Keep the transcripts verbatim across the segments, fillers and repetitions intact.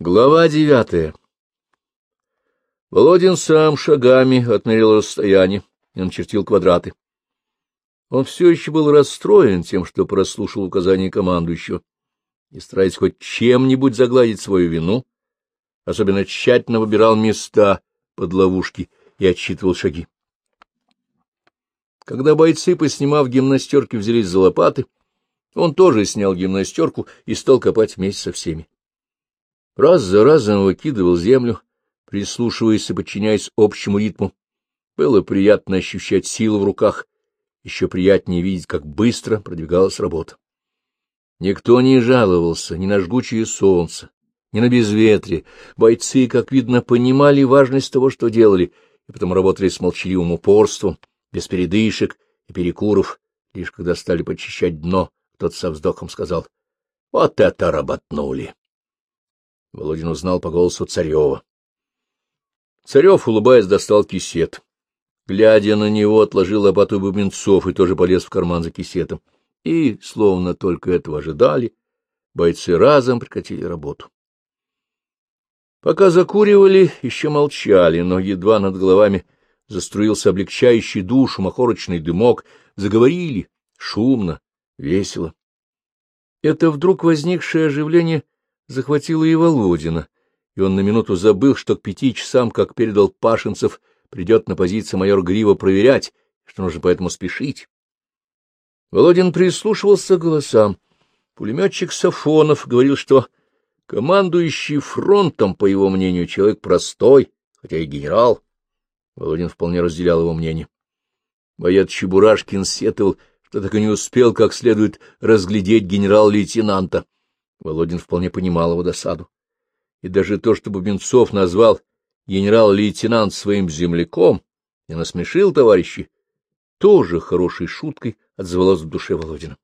Глава девятая. Володин сам шагами отмерил расстояние и начертил квадраты. Он все еще был расстроен тем, что прослушал указания командующего, и, стараясь хоть чем-нибудь загладить свою вину, особенно тщательно выбирал места под ловушки и отсчитывал шаги. Когда бойцы, поснимав гимнастерки, взялись за лопаты, он тоже снял гимнастерку и стал копать вместе со всеми. Раз за разом выкидывал землю, прислушиваясь и подчиняясь общему ритму. Было приятно ощущать силу в руках, еще приятнее видеть, как быстро продвигалась работа. Никто не жаловался ни на жгучее солнце, ни на безветрие. Бойцы, как видно, понимали важность того, что делали, и потому работали с молчаливым упорством, без передышек и перекуров. Лишь когда стали подчищать дно, кто-то со вздохом сказал: «Вот это работнули!» Володин узнал по голосу Царева. Царев, улыбаясь, достал кисет. Глядя на него, отложил лопату Бубенцов и тоже полез в карман за кисетом. И, словно только этого ожидали, бойцы разом прекратили работу. Пока закуривали, еще молчали, но едва над головами заструился облегчающий душу махорочный дымок, заговорили шумно, весело. Это вдруг возникшее оживление захватило и Володина, и он на минуту забыл, что к пяти часам, как передал Пашинцев, придет на позицию майор Грива проверять, что нужно поэтому спешить. Володин прислушивался к голосам. Пулеметчик Сафонов говорил, что командующий фронтом, по его мнению, человек простой, хотя и генерал. Володин вполне разделял его мнение. Боец Чебурашкин сетовал, что так и не успел как следует разглядеть генерал-лейтенанта. Володин вполне понимал его досаду. И даже то, что Бубенцов назвал генерал-лейтенант своим земляком и насмешил товарищей, тоже хорошей шуткой отзывалось в душе Володина.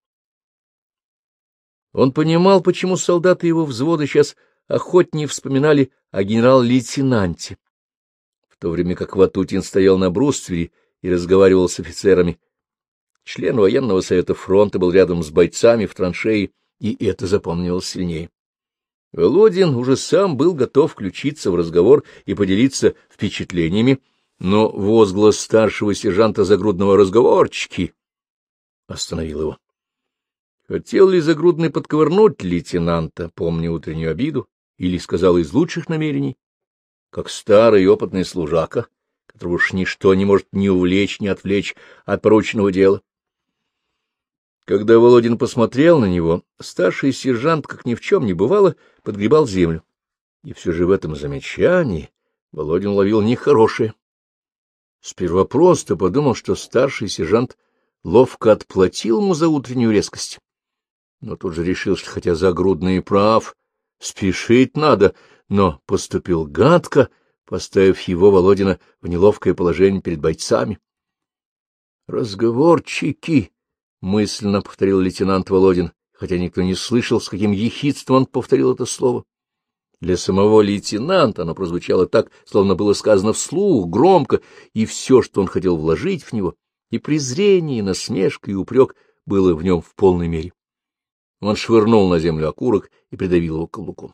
Он понимал, почему солдаты его взвода сейчас охотнее вспоминали о генерал-лейтенанте, в то время как Ватутин стоял на бруствере и разговаривал с офицерами. Член военного совета фронта был рядом с бойцами в траншеи, и это запомнилось сильнее. Володин уже сам был готов включиться в разговор и поделиться впечатлениями, но возглас старшего сержанта Загрудного «разговорчики» остановил его. Хотел ли Загрудный подковырнуть лейтенанта, помня утреннюю обиду, или сказал из лучших намерений, как старый опытный служака, которого уж ничто не может ни увлечь, ни отвлечь от порученного дела? Когда Володин посмотрел на него, старший сержант, как ни в чем не бывало, подгребал землю. И все же в этом замечании Володин ловил нехорошее. Сперва просто подумал, что старший сержант ловко отплатил ему за утреннюю резкость. Но тут же решил, что хотя Загрудный прав, спешить надо, но поступил гадко, поставив его, Володина, в неловкое положение перед бойцами. «Разговорчики!» — мысленно повторил лейтенант Володин, хотя никто не слышал, с каким ехидством он повторил это слово. Для самого лейтенанта оно прозвучало так, словно было сказано вслух, громко, и все, что он хотел вложить в него, и презрение, и насмешка, и упрек, было в нем в полной мере. Он швырнул на землю окурок и придавил его каблуком.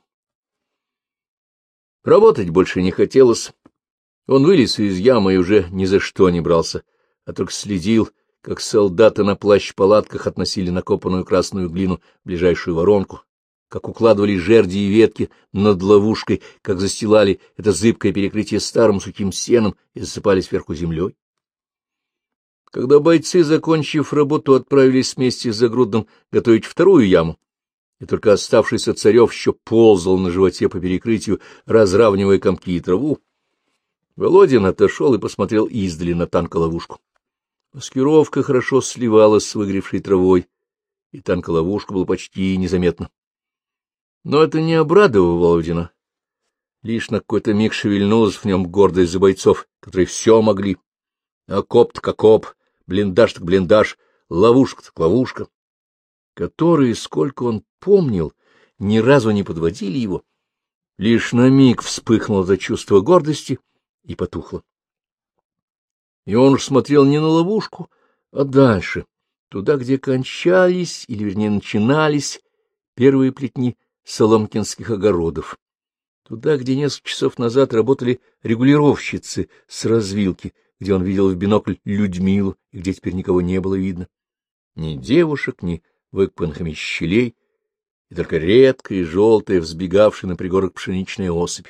Работать больше не хотелось. Он вылез из ямы и уже ни за что не брался, а только следил, как солдаты на плащ-палатках относили накопанную красную глину в ближайшую воронку, как укладывали жерди и ветки над ловушкой, как застилали это зыбкое перекрытие старым сухим сеном и засыпали сверху землей. Когда бойцы, закончив работу, отправились вместе с Загрудным готовить вторую яму, и только оставшийся Царев еще ползал на животе по перекрытию, разравнивая комки и траву, Володин отошел и посмотрел издали на танколовушку. Маскировка хорошо сливалась с выгревшей травой, и танколовушка была почти незаметна. Но это не обрадовало Володина. Лишь на какой-то миг шевельнулась в нем гордость за бойцов, которые все могли. Окоп так окоп, блиндаж так блиндаж, ловушка так ловушка, которые, сколько он помнил, ни разу не подводили его. Лишь на миг вспыхнуло это чувство гордости и потухло. И он уж смотрел не на ловушку, а дальше, туда, где кончались, или, вернее, начинались первые плетни соломкинских огородов. Туда, где несколько часов назад работали регулировщицы с развилки, где он видел в бинокль Людмилу, и где теперь никого не было видно. Ни девушек, ни выкопанных ими щелей, и только редкая и желтая, взбегавшая на пригорок пшеничная особь.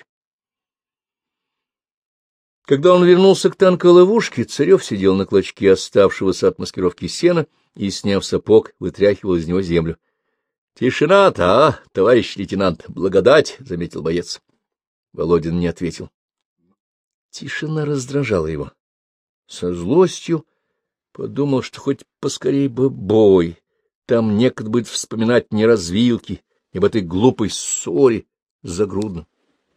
Когда он вернулся к танковой ловушке, Царев сидел на клочке оставшегося от маскировки сена и, сняв сапог, вытряхивал из него землю. — Тишина-то, а, товарищ лейтенант, благодать, — заметил боец. Володин не ответил. Тишина раздражала его. Со злостью подумал, что хоть поскорей бы бой, там некогда будет вспоминать ни развилки, ни об этой глупой ссоре с Загрудным.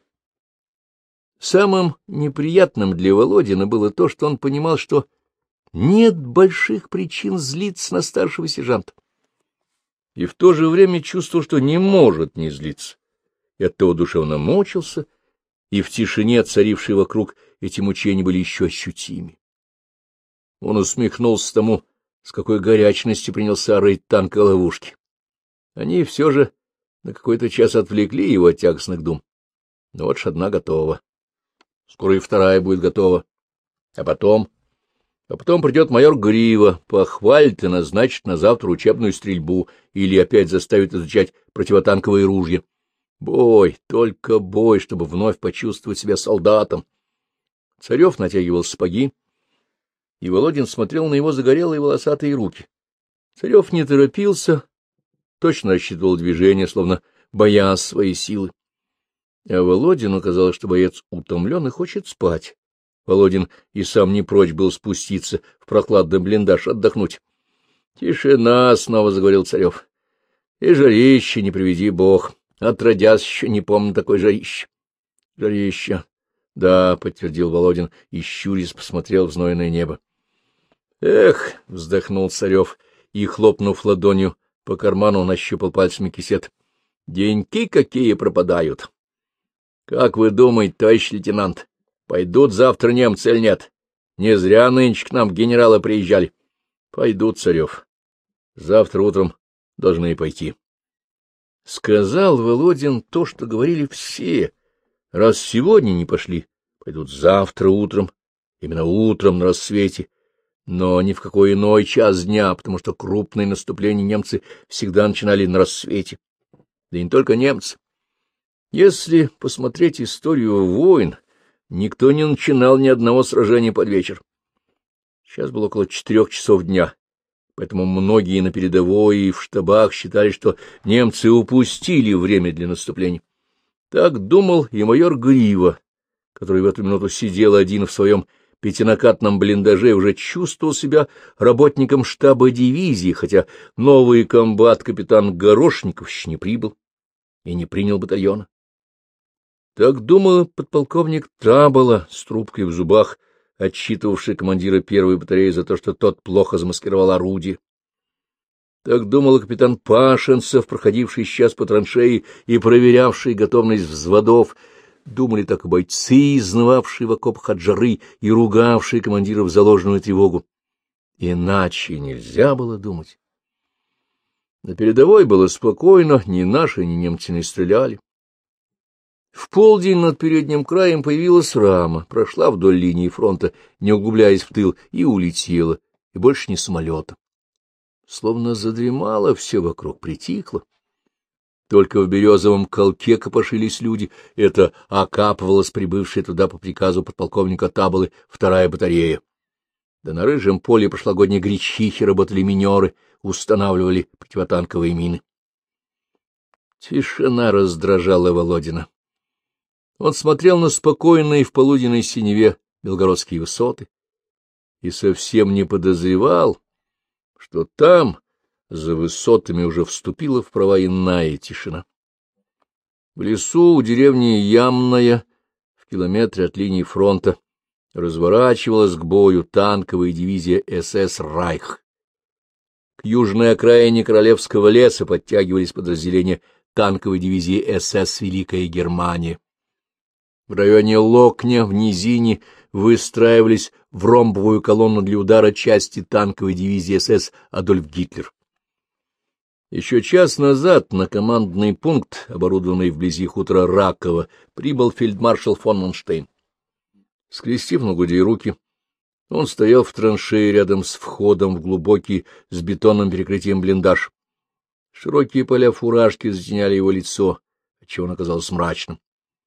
Самым неприятным для Володина было то, что он понимал, что нет больших причин злиться на старшего сержанта. И в то же время чувствовал, что не может не злиться. И оттого душевно мучился, и в тишине, царившей вокруг, эти мучения были еще ощутимы. Он усмехнулся тому, с какой горячностью принялся рыть танк ловушки. Они все же на какой-то час отвлекли его от тягостных дум. Но вот ж одна готова. Скоро и вторая будет готова. А потом... А потом придет майор Грива, похвалит и назначит на завтра учебную стрельбу или опять заставит изучать противотанковые ружья. Бой, только бой, чтобы вновь почувствовать себя солдатом. Царев натягивал сапоги, и Володин смотрел на его загорелые волосатые руки. Царев не торопился, точно рассчитывал движение, словно боясь своей силы. А Володину казалось, что боец утомлен и хочет спать. Володин и сам не прочь был спуститься в прохладный блиндаж, отдохнуть. — Тишина, — снова заговорил Царев. — И жарище, не приведи бог. Отродясь еще не помню такой жарище. — Жарище. — Да, — подтвердил Володин и, щурясь, посмотрел в знойное небо. — Эх, — вздохнул Царев и, хлопнув ладонью по карману, нащупал пальцами кисет. — Деньки какие пропадают. — Как вы думаете, товарищ лейтенант, пойдут завтра немцы или нет? Не зря нынче к нам генералы приезжали. — Пойдут, Царев. Завтра утром должны пойти. Сказал Володин то, что говорили все. Раз сегодня не пошли, пойдут завтра утром, именно утром на рассвете, но ни в какой иной час дня, потому что крупные наступления немцы всегда начинали на рассвете. Да и не только немцы. Если посмотреть историю войн, никто не начинал ни одного сражения под вечер. Сейчас было около четырех часов дня, поэтому многие на передовой и в штабах считали, что немцы упустили время для наступления. Так думал и майор Грива, который в эту минуту сидел один в своем пятинакатном блиндаже и уже чувствовал себя работником штаба дивизии, хотя новый комбат капитан Горошников еще не прибыл и не принял батальона. Так думал подполковник Трабола с трубкой в зубах, отчитывавший командира первой батареи за то, что тот плохо замаскировал орудие. Так думал капитан Пашенцев, проходивший сейчас по траншеи и проверявший готовность взводов. Думали так и бойцы, изнывавшие в окопах от жары и ругавшие командиров за ложную тревогу. Иначе нельзя было думать. На передовой было спокойно, ни наши, ни немцы не стреляли. В полдень над передним краем появилась рама, прошла вдоль линии фронта, не углубляясь в тыл, и улетела, и больше не самолета. Словно задремало все вокруг, притихло. Только в березовом колке копошились люди, это окапывалась прибывшая туда по приказу подполковника Таболы вторая батарея. Да на рыжем поле прошлогодней гречихи работали минеры, устанавливали противотанковые мины. Тишина раздражала Володина. Он смотрел на спокойные в полуденной синеве белгородские высоты и совсем не подозревал, что там, за высотами, уже вступила в права иная тишина. В лесу у деревни Ямная, в километре от линии фронта, разворачивалась к бою танковая дивизия СС «Райх». К южной окраине Королевского леса подтягивались подразделения танковой дивизии СС «Великая Германия». В районе Локня, в низине, выстраивались в ромбовую колонну для удара части танковой дивизии СС «Адольф Гитлер». Еще час назад на командный пункт, оборудованный вблизи хутора Раково, прибыл фельдмаршал фон Манштейн. Скрестив на груди руки, он стоял в траншее рядом с входом в глубокий с бетонным перекрытием блиндаж. Широкие поля фуражки затеняли его лицо, отчего он оказался мрачным.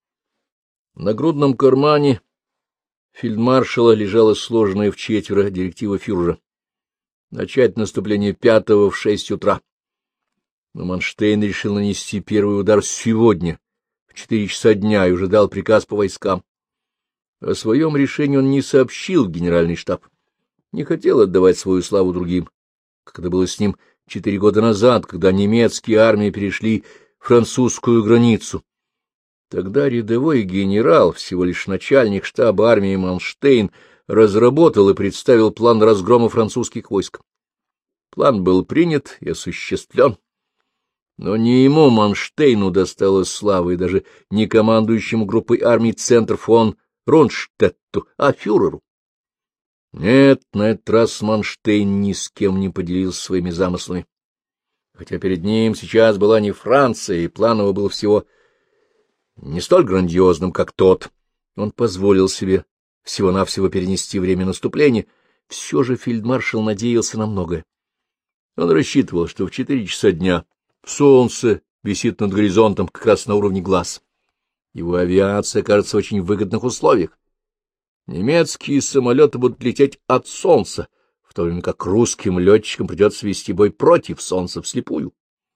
На грудном кармане фельдмаршала лежала сложенная в четверо директива фюрера. Начать наступление пятого в шесть утра. Но Манштейн решил нанести первый удар сегодня, в четыре часа дня, и уже дал приказ по войскам. О своем решении он не сообщил в генеральный штаб. Не хотел отдавать свою славу другим, как это было с ним четыре года назад, когда немецкие армии перешли французскую границу. Тогда рядовой генерал, всего лишь начальник штаба армии Манштейн, разработал и представил план разгрома французских войск. План был принят и осуществлен. Но не ему, Манштейну, досталось славы, и даже не командующему группой армий «Центр» фон Ронштетту, а фюреру. Нет, на этот раз Манштейн ни с кем не поделился своими замыслами. Хотя перед ним сейчас была не Франция, и план его был всего не столь грандиозным, как тот. Он позволил себе всего-навсего перенести время наступления. Все же фельдмаршал надеялся на многое. Он рассчитывал, что в четыре часа дня солнце висит над горизонтом как раз на уровне глаз. Его авиация окажется в очень выгодных условиях. Немецкие самолеты будут лететь от солнца, в то время как русским летчикам придется вести бой против солнца вслепую.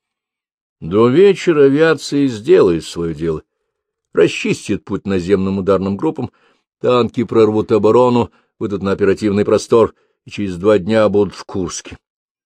До вечера авиация сделает свое дело, расчистит путь наземным ударным группам, танки прорвут оборону, выйдут на оперативный простор и через два дня будут в Курске.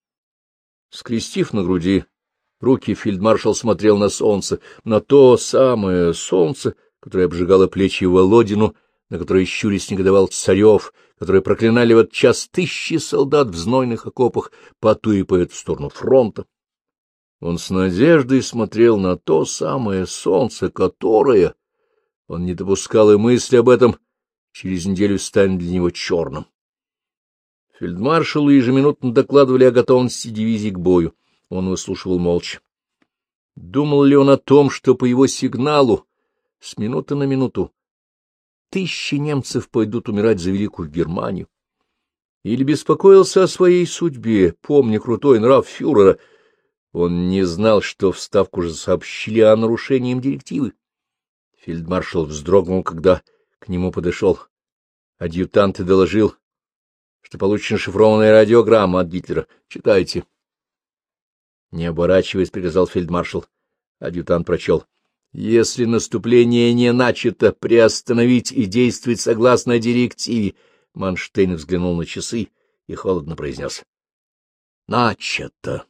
Скрестив на груди руки, фельдмаршал смотрел на солнце, на то самое солнце, которое обжигало плечи Володину, на которое щурясь негодовал Царев, которые проклинали в этот час тысячи солдат в знойных окопах по ту и по эту сторону фронта. Он с надеждой смотрел на то самое солнце, которое, он не допускал и мысли об этом, через неделю станет для него черным. Фельдмаршалу ежеминутно докладывали о готовности дивизии к бою. Он выслушивал молча. Думал ли он о том, что по его сигналу с минуты на минуту тысячи немцев пойдут умирать за Великую Германию? Или беспокоился о своей судьбе, помня крутой нрав фюрера? Он не знал, что в Ставку уже сообщили о нарушении им директивы. Фельдмаршал вздрогнул, когда к нему подошел адъютант и доложил, что получена шифрованная радиограмма от Гитлера. Читайте. Не оборачиваясь, приказал фельдмаршал. Адъютант прочел. Если наступление не начато, приостановить и действовать согласно директиве. Манштейн взглянул на часы и холодно произнес. Начато.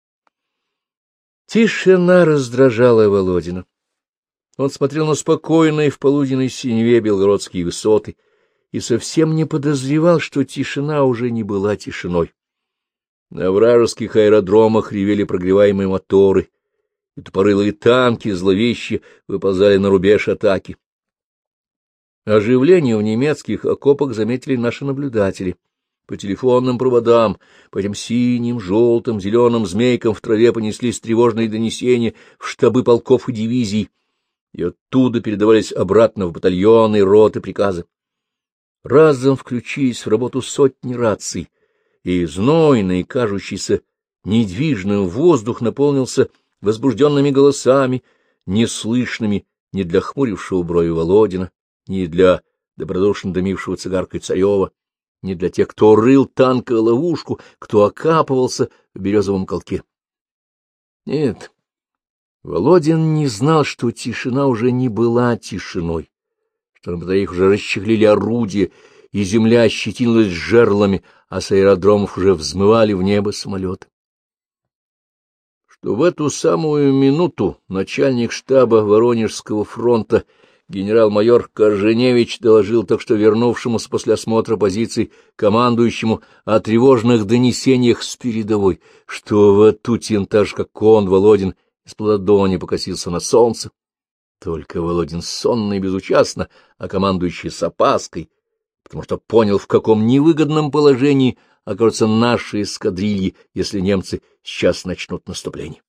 Тишина раздражала Володина. Он смотрел на спокойные в полуденной синеве белгородские высоты и совсем не подозревал, что тишина уже не была тишиной. На вражеских аэродромах ревели прогреваемые моторы, и тупорылые танки зловеще выползали на рубеж атаки. Оживление в немецких окопах заметили наши наблюдатели. По телефонным проводам, по этим синим, желтым, зеленым змейкам в траве понеслись тревожные донесения в штабы полков и дивизий, и оттуда передавались обратно в батальоны, роты, приказы. Разом включились в работу сотни раций, и знойный, кажущийся недвижным воздух наполнился возбужденными голосами, неслышными ни для хмурившего брови Володина, ни для добродушно дымившего цигаркой Царева, ни для тех, кто рыл танковую ловушку, кто окапывался в березовом колке. Нет, Володин не знал, что тишина уже не была тишиной, что на батареях уже расчехлили орудия, и земля ощетинилась жерлами, а с аэродромов уже взмывали в небо самолеты. Что в эту самую минуту начальник штаба Воронежского фронта генерал-майор Корженевич доложил только что вернувшемуся после осмотра позиций командующему о тревожных донесениях с передовой, что Ватутин, так же как он, Володин, из-под ладони покосился на солнце. Только Володин сонно и безучастно, а командующий с опаской, потому что понял, в каком невыгодном положении окажутся наши эскадрильи, если немцы сейчас начнут наступление.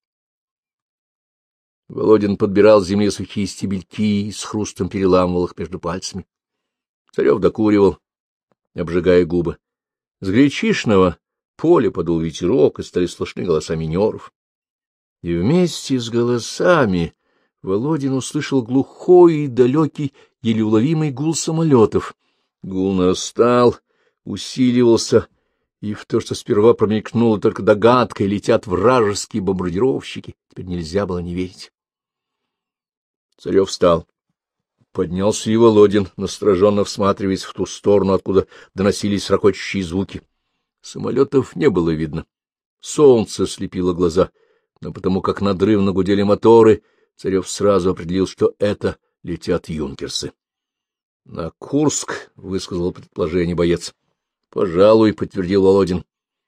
Володин подбирал с земли сухие стебельки и с хрустом переламывал их между пальцами. Царев докуривал, обжигая губы. С гречишного поля подул ветерок, и стали слышны голоса минеров. И вместе с голосами Володин услышал глухой и далекий, еле уловимый гул самолетов. Гул нарастал, усиливался, и в то, что сперва промелькнуло только догадкой, летят вражеские бомбардировщики, теперь нельзя было не верить. Царев встал. Поднялся и Володин, настороженно всматриваясь в ту сторону, откуда доносились ракочущие звуки. Самолетов не было видно. Солнце слепило глаза, но потому как надрывно гудели моторы, Царев сразу определил, что это летят юнкерсы. — На Курск, — высказал предположение боец. — Пожалуй, — подтвердил Володин.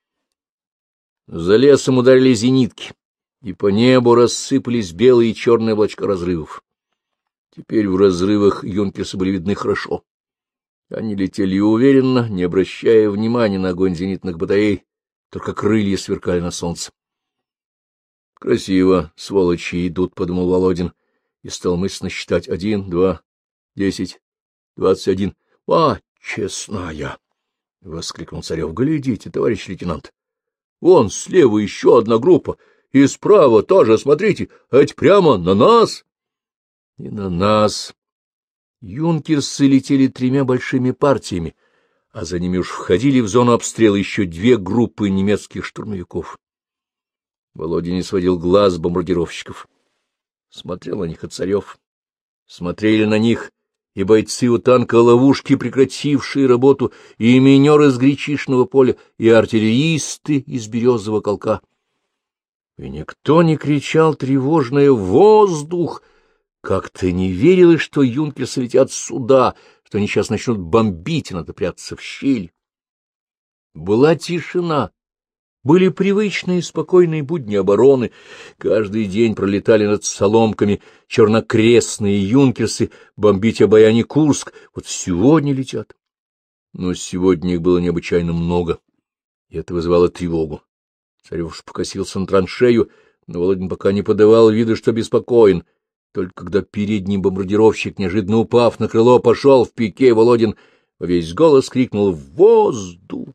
За лесом ударили зенитки, и по небу рассыпались белые и черные облачка разрывов. Теперь в разрывах юнкерсы были видны хорошо. Они летели уверенно, не обращая внимания на огонь зенитных батарей, только крылья сверкали на солнце. — Красиво, сволочи идут, — подумал Володин, и стал мысленно считать один, два, десять, двадцать один. — А, честная! — воскликнул Царев. — Глядите, товарищ лейтенант! Вон слева еще одна группа, и справа тоже, смотрите, а это прямо на нас! И на нас. Юнкерсы летели тремя большими партиями, а за ними уж входили в зону обстрела еще две группы немецких штурмовиков. Володя не сводил глаз бомбардировщиков. Смотрел на них и Царев. Смотрели на них и бойцы у танка ловушки, прекратившие работу, и минеры с гречишного поля, и артиллеристы из березового колка. И никто не кричал тревожное «Воздух!», как-то не верилось, что юнкерсы летят сюда, что они сейчас начнут бомбить, и надо прятаться в щель. Была тишина, были привычные спокойные будни обороны, каждый день пролетали над соломками чернокрестные юнкерсы, бомбить обаяне Курск, вот сегодня летят. Но сегодня их было необычайно много, и это вызывало тревогу. Царев уж покосился на траншею, но Володин пока не подавал вида, что беспокоен. Только когда передний бомбардировщик, неожиданно упав на крыло, пошел в пике, Володин во весь голос крикнул «Воздух!».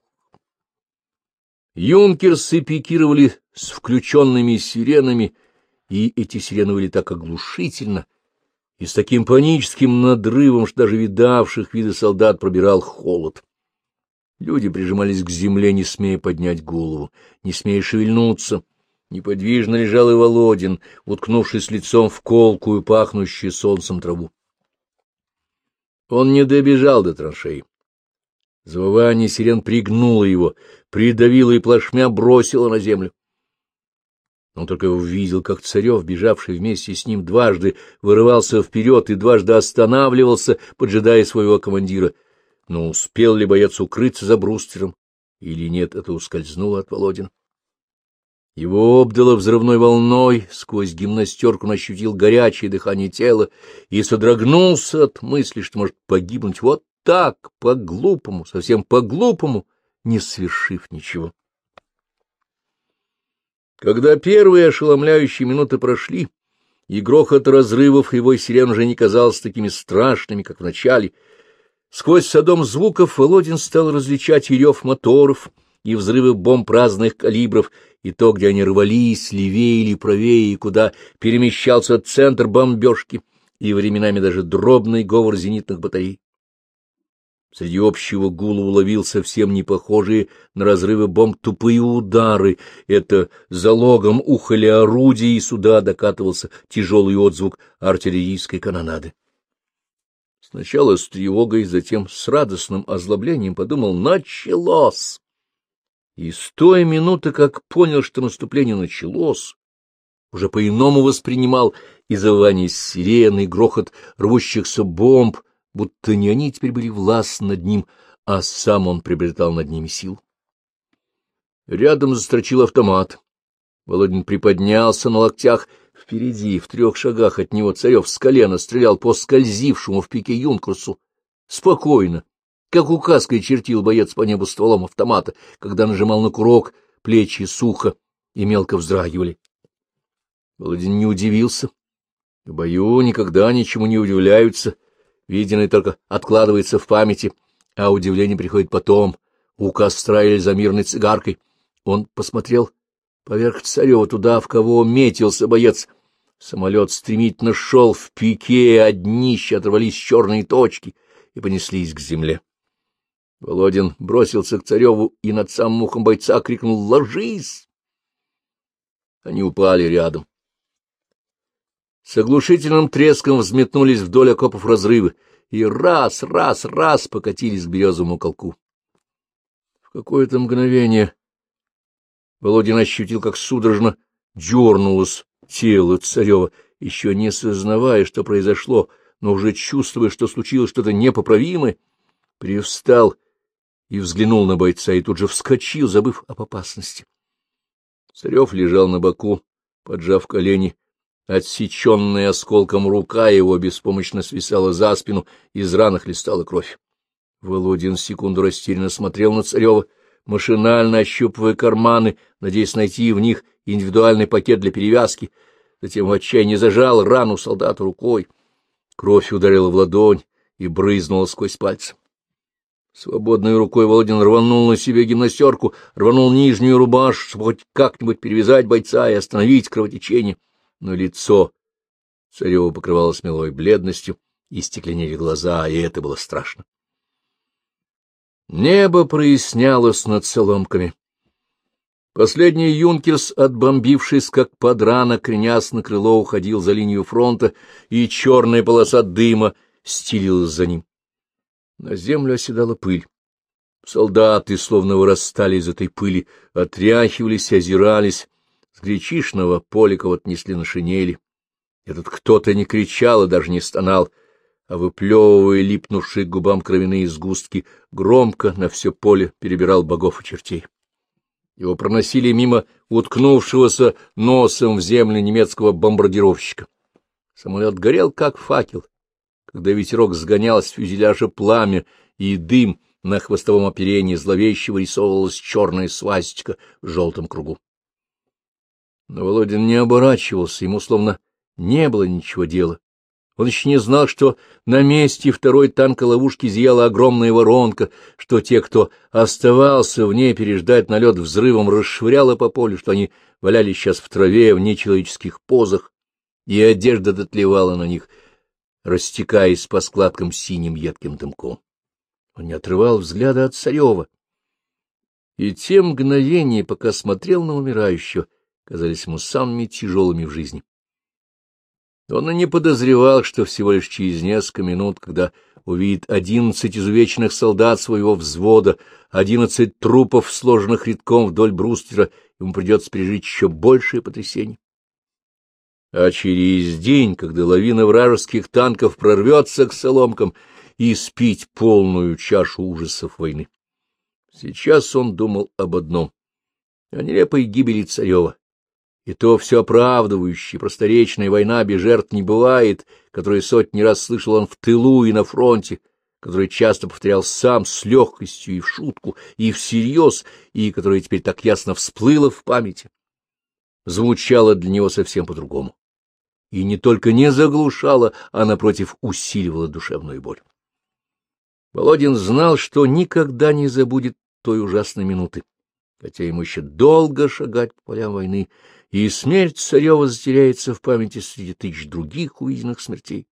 Юнкерсы пикировали с включенными сиренами, и эти сирены были так оглушительно и с таким паническим надрывом, что даже видавших виды солдат пробирал холод. Люди прижимались к земле, не смея поднять голову, не смея шевельнуться. Неподвижно лежал и Володин, уткнувшись лицом в колкую, пахнущую солнцем траву. Он не добежал до траншеи. Завывание сирен пригнуло его, придавило и плашмя бросило на землю. Он только увидел, как Царев, бежавший вместе с ним, дважды вырывался вперед и дважды останавливался, поджидая своего командира. Но успел ли боец укрыться за бруствером или нет, это ускользнуло от Володина. Его обдало взрывной волной, сквозь гимнастерку он ощутил горячее дыхание тела и содрогнулся от мысли, что может погибнуть вот так, по-глупому, совсем по-глупому, не свершив ничего. Когда первые ошеломляющие минуты прошли, и грохот разрывов и вой сирен уже не казался такими страшными, как в начале, сквозь садом звуков Володин стал различать и рев моторов, и взрывы бомб разных калибров, и то, где они рвались, левее или правее, и куда перемещался центр бомбежки, и временами даже дробный говор зенитных батарей. Среди общего гула уловил совсем не похожие на разрывы бомб тупые удары. Это залогом ухали орудия, и сюда докатывался тяжелый отзвук артиллерийской канонады. Сначала с тревогой, затем с радостным озлоблением подумал «началось!». И с той минуты, как понял, что наступление началось, уже по-иному воспринимал и завывание сирены, и грохот рвущихся бомб, будто не они теперь были властны над ним, а сам он приобретал над ними силу. Рядом застрочил автомат. Володин приподнялся на локтях. Впереди, в трех шагах от него, Царев с колена стрелял по скользившему в пике юнкерсу. Спокойно, как указкой чертил боец по небу стволом автомата, когда нажимал на курок, плечи сухо и мелко вздрагивали. Володин не удивился. В бою никогда ничему не удивляются, виденное только откладывается в памяти, а удивление приходит потом, у костра или за мирной цигаркой. Он посмотрел поверх Царева туда, в кого метился боец. Самолет стремительно шел в пике, а днища оторвались черные точки и понеслись к земле. Володин бросился к Цареву и над самым ухом бойца крикнул «Ложись!». Они упали рядом. С оглушительным треском взметнулись вдоль окопов разрывы и раз, раз, раз покатились к березовому колку. В какое-то мгновение Володин ощутил, как судорожно дернулось тело Царева, еще не сознавая, что произошло, но уже чувствуя, что случилось что-то непоправимое, привстал и взглянул на бойца, и тут же вскочил, забыв об опасности. Царев лежал на боку, поджав колени. Отсеченная осколком рука его беспомощно свисала за спину, из раны хлестала кровь. Володин секунду растерянно смотрел на Царева, машинально ощупывая карманы, надеясь найти в них индивидуальный пакет для перевязки. Затем в отчаянии зажал рану солдата рукой. Кровь ударила в ладонь и брызнула сквозь пальцы. Свободной рукой Володин рванул на себе гимнастерку, рванул нижнюю рубашку, чтобы хоть как-нибудь перевязать бойца и остановить кровотечение. Но лицо Царева покрывалось мелой бледностью, и стекленели глаза, и это было страшно. Небо прояснялось над соломками. Последний юнкерс, отбомбившись как подрана, кренясь на крыло, уходил за линию фронта, и черная полоса дыма стелилась за ним. На землю оседала пыль. Солдаты, словно вырастали из этой пыли, отряхивались, озирались. С гречишного поля кого-то несли на шинели. Этот кто-то не кричал и даже не стонал, а, выплевывая липнувшие к губам кровяные сгустки, громко на все поле перебирал богов и чертей. Его проносили мимо уткнувшегося носом в землю немецкого бомбардировщика. Самолет горел, как факел. Когда ветерок сгонял с фюзеляжа пламя и дым, на хвостовом оперении зловеще вырисовывалась черная свастика в желтом кругу. Но Володин не оборачивался, ему словно не было ничего дела. Он еще не знал, что на месте второй танка-ловушки зияла огромная воронка, что те, кто оставался в ней переждать налет взрывом, расшвыряло по полю, что они валялись сейчас в траве в нечеловеческих позах, и одежда дотлевала на них, растекаясь по складкам синим едким дымком. Он не отрывал взгляда от Царева. И те мгновения, пока смотрел на умирающего, казались ему самыми тяжелыми в жизни. Он и не подозревал, что всего лишь через несколько минут, когда увидит одиннадцать изувеченных солдат своего взвода, одиннадцать трупов, сложенных рядком вдоль бруствера, ему придется пережить еще большее потрясение. А через день, когда лавина вражеских танков прорвется к соломкам, и спить полную чашу ужасов войны. Сейчас он думал об одном — о нелепой гибели Царева. И то все оправдывающая, просторечная война без жертв не бывает, которую сотни раз слышал он в тылу и на фронте, который часто повторял сам с легкостью и в шутку, и всерьез, и которая теперь так ясно всплыла в памяти, звучала для него совсем по-другому. И не только не заглушала, а, напротив, усиливала душевную боль. Володин знал, что никогда не забудет той ужасной минуты, хотя ему еще долго шагать по полям войны, и смерть Царева затеряется в памяти среди тысяч других увиденных смертей.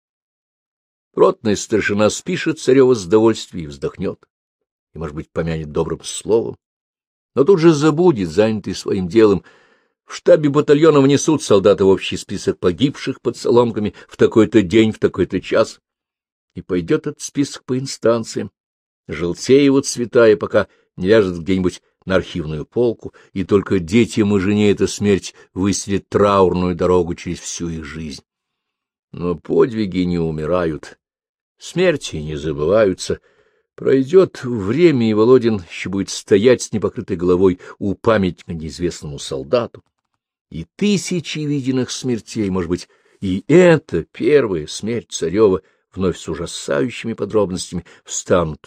Ротный старшина спишет Царева с удовольствием и вздохнет, и, может быть, помянет добрым словом, но тут же забудет, занятый своим делом. В штабе батальона внесут солдаты в общий список погибших под соломками в такой-то день, в такой-то час, и пойдет этот список по инстанциям, желтея его цвета, и пока не ляжет где-нибудь на архивную полку, и только детям и жене эта смерть выстелит траурную дорогу через всю их жизнь. Но подвиги не умирают, смерти не забываются. Пройдет время, и Володин еще будет стоять с непокрытой головой у памятника неизвестному солдату. И тысячи виденных смертей, может быть, и эта первая смерть Царева, вновь с ужасающими подробностями, встанут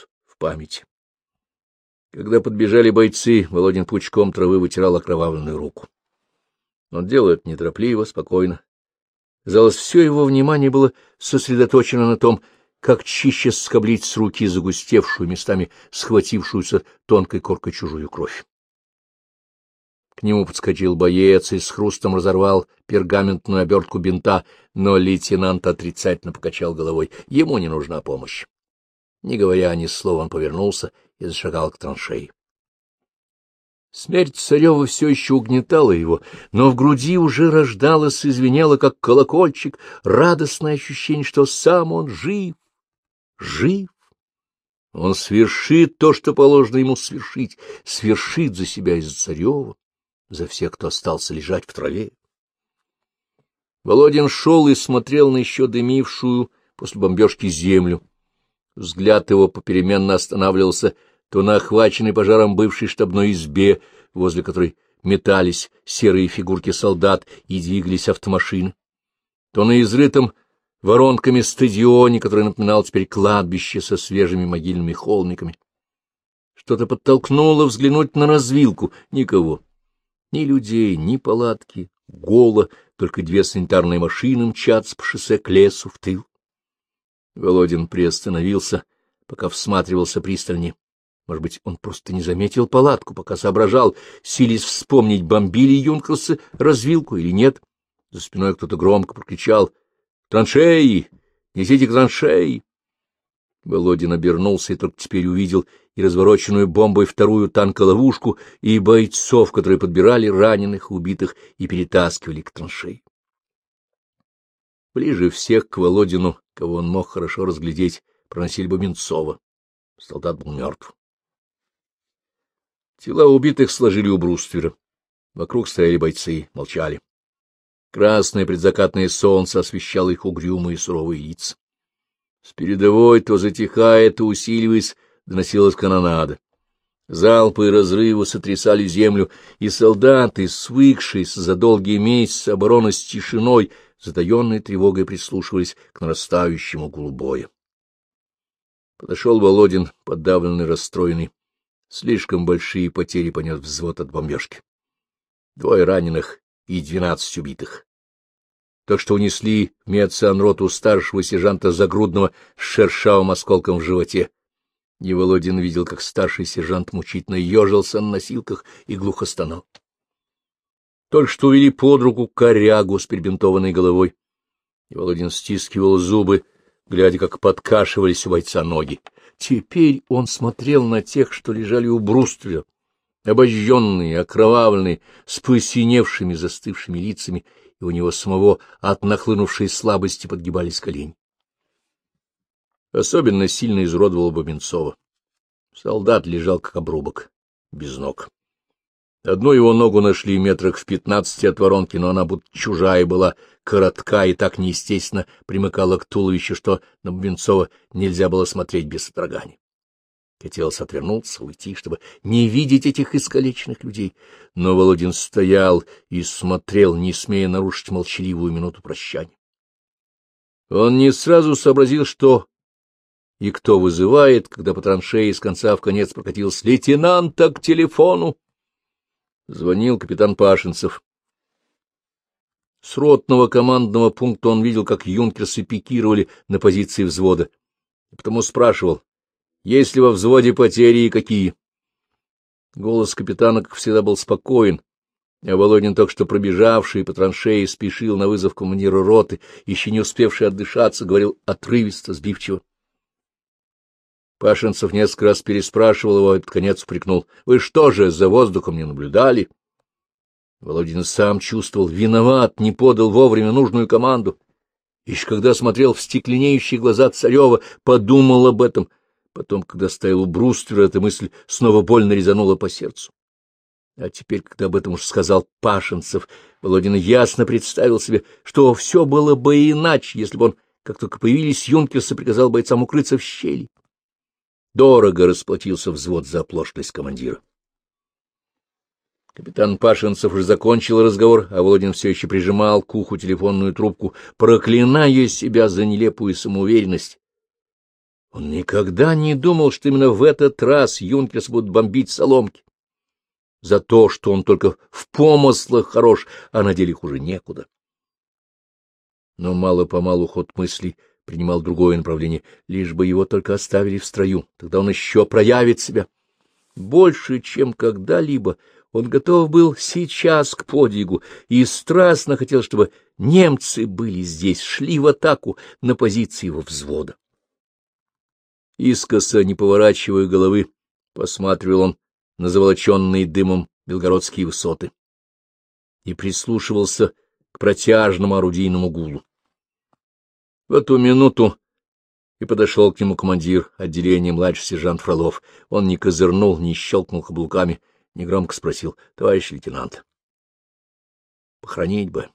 памяти. Когда подбежали бойцы, Володин пучком травы вытирал окровавленную руку. Он делал это неторопливо, спокойно. Казалось, все его внимание было сосредоточено на том, как чище соскоблить с руки загустевшую, местами схватившуюся тонкой коркой чужую кровь. К нему подскочил боец и с хрустом разорвал пергаментную обертку бинта, но лейтенант отрицательно покачал головой. Ему не нужна помощь. Не говоря ни слова, он повернулся и зашагал к траншеи. Смерть Царева все еще угнетала его, но в груди уже рождалось и звенело, как колокольчик, радостное ощущение, что сам он жив, жив. Он свершит то, что положено ему свершить, свершит за себя и за Царева, за всех, кто остался лежать в траве. Володин шел и смотрел на еще дымившую после бомбежки землю. Взгляд его попеременно останавливался то на охваченной пожаром бывшей штабной избе, возле которой метались серые фигурки солдат и двигались автомашины, то на изрытом воронками стадионе, который напоминал теперь кладбище со свежими могильными холмиками. Что-то подтолкнуло взглянуть на развилку. Никого. Ни людей, ни палатки. Голо, только две санитарные машины мчатся по шоссе к лесу в тыл. Володин приостановился, пока всматривался пристальнее. Может быть, он просто не заметил палатку, пока соображал, силясь вспомнить, бомбили юнкерсы развилку или нет. За спиной кто-то громко прокричал: «Траншеи! Несите к траншеи!» Володин обернулся и только теперь увидел и развороченную бомбой вторую танколовушку, и бойцов, которые подбирали раненых, убитых и перетаскивали к траншеи. Ближе всех к Володину, кого он мог хорошо разглядеть, проносили Бубенцова. Солдат был мертв. Тела убитых сложили у бруствера. Вокруг стояли бойцы, молчали. Красное предзакатное солнце освещало их угрюмые суровые лица. С передовой, то затихая, то усиливаясь, доносилась канонада. Залпы и разрывы сотрясали землю, и солдаты, свыкшиеся за долгие месяцы обороны с тишиной, затаенной тревогой прислушивались к нарастающему гулу боя. Подошел Володин, подавленный, расстроенный. Слишком большие потери понес взвод от бомбежки. Двое раненых и двенадцать убитых. То, что унесли в медсанроту старшего сержанта Загрудного с шершавым осколком в животе. И Володин видел, как старший сержант мучительно ежился на носилках и глухо стонал. Только что увели под руку корягу с перебинтованной головой. И Володин стискивал зубы, глядя, как подкашивались у бойца ноги. Теперь он смотрел на тех, что лежали у бруствера, обожженные, окровавленные, с посиневшими, застывшими лицами, и у него самого от нахлынувшей слабости подгибались колени. Особенно сильно изуродовал Бубенцова. Солдат лежал как обрубок, без ног. Одну его ногу нашли метрах в пятнадцати от воронки, но она будто чужая была, коротка и так неестественно примыкала к туловищу, что на Бубенцова нельзя было смотреть без содрогания. Хотелось отвернуться, уйти, чтобы не видеть этих искалеченных людей, но Володин стоял и смотрел, не смея нарушить молчаливую минуту прощания. Он не сразу сообразил, что и кто вызывает, когда по траншеи с конца в конец прокатился: «Лейтенанта к телефону!» Звонил капитан Пашинцев. С ротного командного пункта он видел, как юнкерсы пикировали на позиции взвода, и потому спрашивал: есть ли во взводе потери и какие? Голос капитана, как всегда, был спокоен, а Володин, только что пробежавший по траншеи, спешил на вызов командира роты, еще не успевший отдышаться, говорил отрывисто, сбивчиво. Пашинцев несколько раз переспрашивал его, и под конец упрекнул: «Вы что же, за воздухом не наблюдали?» Володин сам чувствовал: виноват, не подал вовремя нужную команду. Еще когда смотрел в стекленеющие глаза Царева, подумал об этом. Потом, когда стоял у бруствера, эта мысль снова больно резанула по сердцу. А теперь, когда об этом уж сказал Пашинцев, Володин ясно представил себе, что все было бы иначе, если бы он, как только появились юнкерсы, приказал бойцам укрыться в щели. Дорого расплатился взвод за оплошность командира. Капитан Пашинцев уже закончил разговор, а Володин все еще прижимал к уху телефонную трубку, проклиная себя за нелепую самоуверенность. Он никогда не думал, что именно в этот раз юнкерс будут бомбить Соломки. За то, что он только в помыслах хорош, а на деле хуже некуда. Но мало-помалу ход мыслей принимал другое направление, лишь бы его только оставили в строю, тогда он еще проявит себя. Больше, чем когда-либо, он готов был сейчас к подвигу и страстно хотел, чтобы немцы были здесь, шли в атаку на позиции его взвода. Искоса, не поворачивая головы, посматривал он на заволоченные дымом белгородские высоты и прислушивался к протяжному орудийному гулу. В эту минуту и подошел к нему командир отделения, младший сержант Фролов. Он не козырнул, не щелкнул каблуками, негромко спросил: — Товарищ лейтенант, похоронить бы.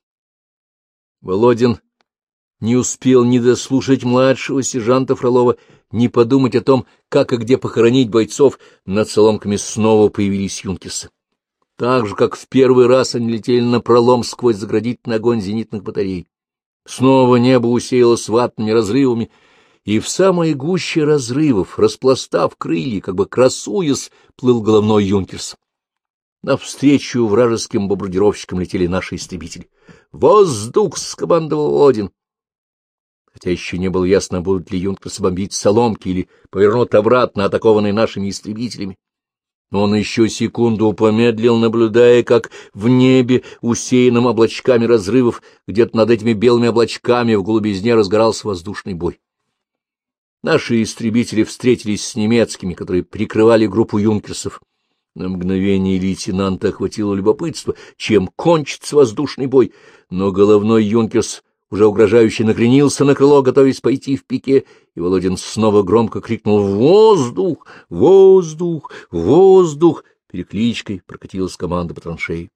Володин не успел ни дослушать младшего сержанта Фролова, ни подумать о том, как и где похоронить бойцов. Над Соломками снова появились юнкерсы. Так же, как в первый раз они летели напролом сквозь заградительный огонь зенитных батарей. Снова небо усеялось ватными разрывами, и в самой гуще разрывов, распластав крылья, как бы красуясь, плыл головной юнкерс. Навстречу вражеским бомбардировщикам летели наши истребители. «Воздух!» — скомандовал Володин. Хотя еще не было ясно, будут ли юнкерсы бомбить Соломки или повернут обратно, атакованные нашими истребителями. Но он еще секунду помедлил, наблюдая, как в небе, усеянном облачками разрывов, где-то над этими белыми облачками в голубизне разгорался воздушный бой. Наши истребители встретились с немецкими, которые прикрывали группу юнкерсов. На мгновение лейтенанта охватило любопытство, чем кончится воздушный бой, но головной юнкерс уже угрожающе накренился на крыло, готовясь пойти в пике, и Володин снова громко крикнул: «Воздух! Воздух! Воздух!» Перекличкой прокатилась команда по траншеи.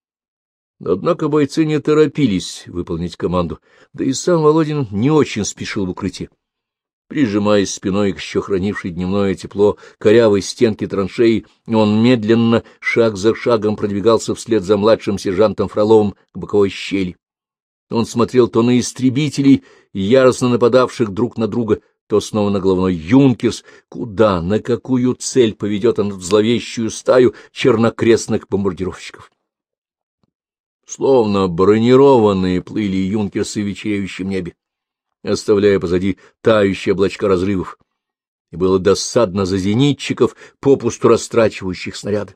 Однако бойцы не торопились выполнить команду, да и сам Володин не очень спешил в укрытие. Прижимаясь спиной к еще хранившей дневное тепло корявой стенки траншеи, он медленно, шаг за шагом продвигался вслед за младшим сержантом Фроловым к боковой щели. Он смотрел то на истребителей, яростно нападавших друг на друга, то снова на головной юнкерс. Куда, на какую цель поведет он в зловещую стаю чернокрестных бомбардировщиков? Словно бронированные плыли юнкерсы в вечереющем небе, оставляя позади тающие облачка разрывов, и было досадно за зенитчиков, попусту растрачивающих снаряды.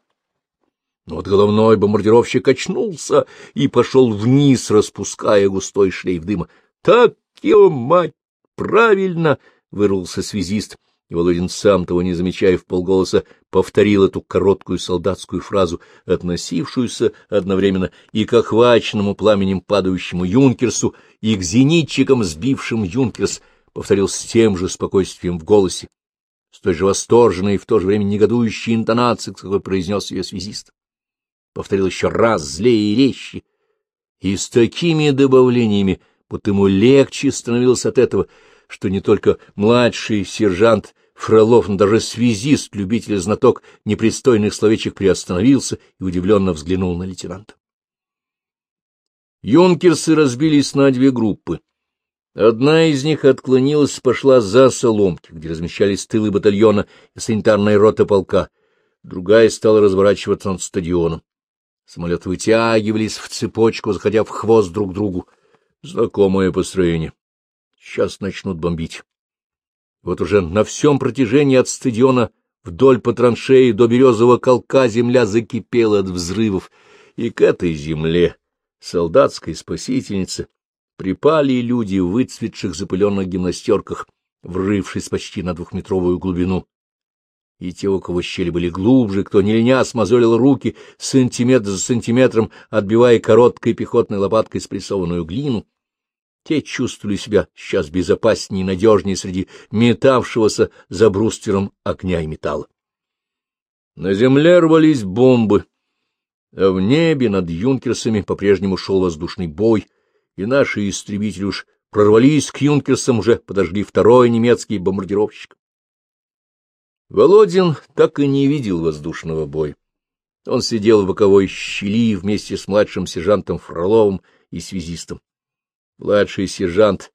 Но вот головной бомбардировщик очнулся и пошел вниз, распуская густой шлейф дыма. — Так, ё мать, правильно! — вырвался связист, и Володин, сам того не замечая, вполголоса повторил эту короткую солдатскую фразу, относившуюся одновременно и к охваченному пламенем падающему юнкерсу, и к зенитчикам, сбившим юнкерс, повторил с тем же спокойствием в голосе, с той же восторженной и в то же время негодующей интонацией, с какой произнес ее связист. Повторил еще раз, злее и резче, и с такими добавлениями, будто ему легче становилось от этого, что не только младший сержант Фролов, но даже связист, любитель-знаток непристойных словечек, приостановился и удивленно взглянул на лейтенанта. Юнкерсы разбились на две группы. Одна из них отклонилась и пошла за Соломки, где размещались тылы батальона и санитарная рота полка. Другая стала разворачиваться над стадионом. Самолеты вытягивались в цепочку, заходя в хвост друг другу. Знакомое построение. Сейчас начнут бомбить. Вот уже на всем протяжении от стадиона вдоль по траншеи до Березового колка земля закипела от взрывов, и к этой земле, солдатской спасительнице, припали люди в выцветших запыленных гимнастерках, врывшись почти на двухметровую глубину. И те, у кого щели были глубже, кто не леня смазолил руки сантиметр за сантиметром, отбивая короткой пехотной лопаткой спрессованную глину, те чувствовали себя сейчас безопаснее и надежнее среди метавшегося за бруствером огня и металла. На земле рвались бомбы, а в небе над юнкерсами по-прежнему шел воздушный бой, и наши истребители уж прорвались к юнкерсам, уже подожгли второй немецкий бомбардировщик. Володин так и не видел воздушного боя. Он сидел в боковой щели вместе с младшим сержантом Фроловым и связистом. Младший сержант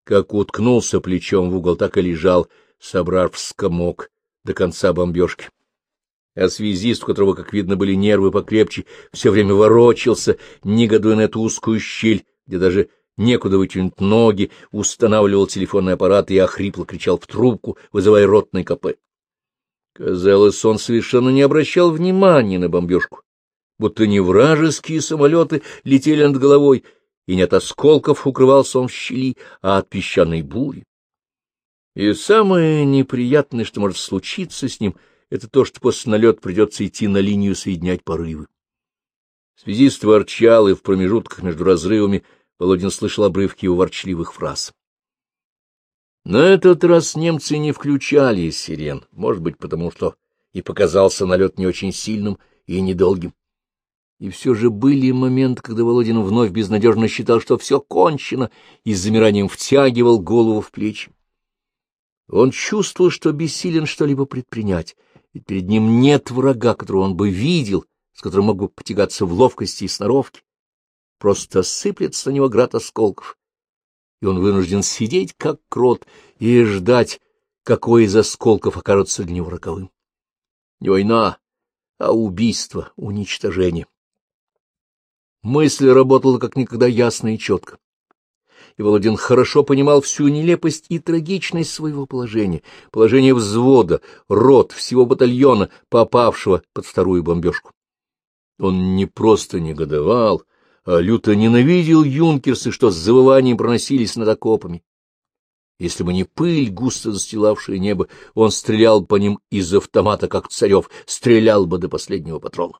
Как уткнулся плечом в угол, так и лежал, собрав в скомок до конца бомбежки. А связист, у которого, как видно, были нервы покрепче, все время ворочался, негодуя на эту узкую щель, где даже некуда вытянуть ноги, устанавливал телефонный аппарат и охрипло кричал в трубку, вызывая ротный КП. Казалось, он совершенно не обращал внимания на бомбежку, будто не вражеские самолеты летели над головой, и не от осколков укрывался он в щели, а от песчаной бури. И самое неприятное, что может случиться с ним, это то, что после налета придется идти на линию соединять порывы. Связист ворчал, и в промежутках между разрывами Володин слышал обрывки его ворчливых фраз. На этот раз немцы не включали сирен, может быть, потому что и показался налет не очень сильным и недолгим. И все же были моменты, когда Володин вновь безнадежно считал, что все кончено, и с замиранием втягивал голову в плечи. Он чувствовал, что бессилен что-либо предпринять, ведь перед ним нет врага, которого он бы видел, с которым мог бы потягаться в ловкости и сноровке. Просто сыплется на него град осколков, и он вынужден сидеть, как крот, и ждать, какой из осколков окажется для него роковым. Не война, а убийство, уничтожение. Мысль работала как никогда ясно и четко. И Володин хорошо понимал всю нелепость и трагичность своего положения, положение взвода, рот, всего батальона, попавшего под вторую бомбежку. Он не просто негодовал, а люто ненавидел юнкерсы, что с завыванием проносились над окопами. Если бы не пыль, густо застилавшая небо, он стрелял по ним из автомата, как Царев, стрелял бы до последнего патрона.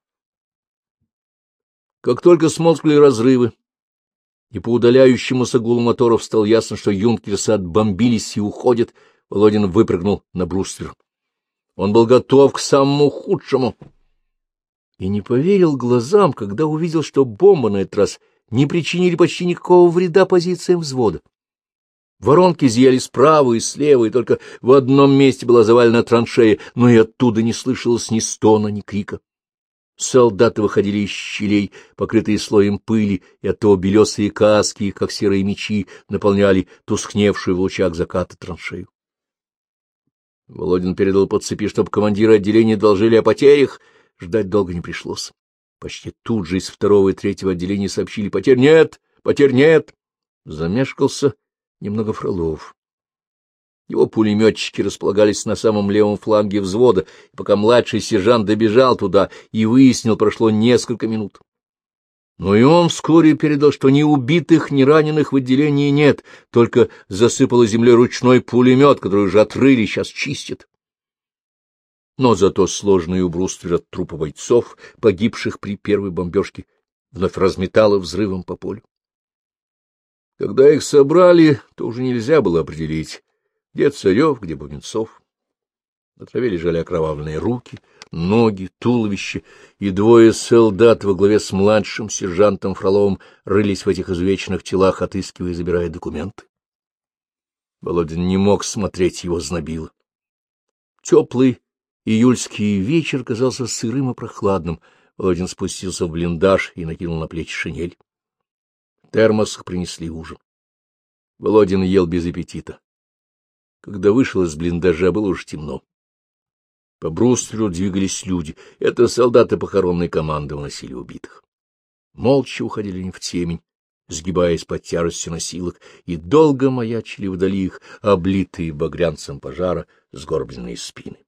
Как только смолкли разрывы, и по удаляющемуся гулу моторов стало ясно, что юнкерсы отбомбились и уходят, Володин выпрыгнул на бруствер. Он был готов к самому худшему. И не поверил глазам, когда увидел, что бомбы на этот раз не причинили почти никакого вреда позициям взвода. Воронки зияли справа и слева, и только в одном месте была завалена траншея, но и оттуда не слышалось ни стона, ни крика. Солдаты выходили из щелей, покрытые слоем пыли, и оттого белесые каски, как серые мечи, наполняли тускневшую в лучах заката траншею. Володин передал по цепи, чтобы командиры отделения доложили о потерях. Ждать долго не пришлось. Почти тут же из второго и третьего отделения сообщили: потерь нет, потерь нет. Замешкался немного Фролов. Его пулеметчики располагались на самом левом фланге взвода, и пока младший сержант добежал туда и выяснил, прошло несколько минут. Но и он вскоре передал, что ни убитых, ни раненых в отделении нет, только засыпало землей ручной пулемет, который уже отрыли, сейчас чистят. Но зато сложный у бруствера трупы бойцов, погибших при первой бомбежке, вновь разметало взрывом по полю. Когда их собрали, то уже нельзя было определить, где Царев, где Бубенцов. На траве лежали окровавленные руки, ноги, туловище, и двое солдат во главе с младшим сержантом Фроловым рылись в этих изувеченных телах, отыскивая и забирая документы. Володин не мог смотреть, его знобило. Теплый июльский вечер казался сырым и прохладным. Володин спустился в блиндаж и накинул на плечи шинель. В термосах принесли ужин. Володин ел без аппетита. Когда вышел из блиндажа, было уже темно. По брустверу двигались люди. Это солдаты похоронной команды уносили убитых. Молча уходили они в темень, сгибаясь под тяжестью носилок, и долго маячили вдали их, облитые багрянцем пожара, сгорбленные спины.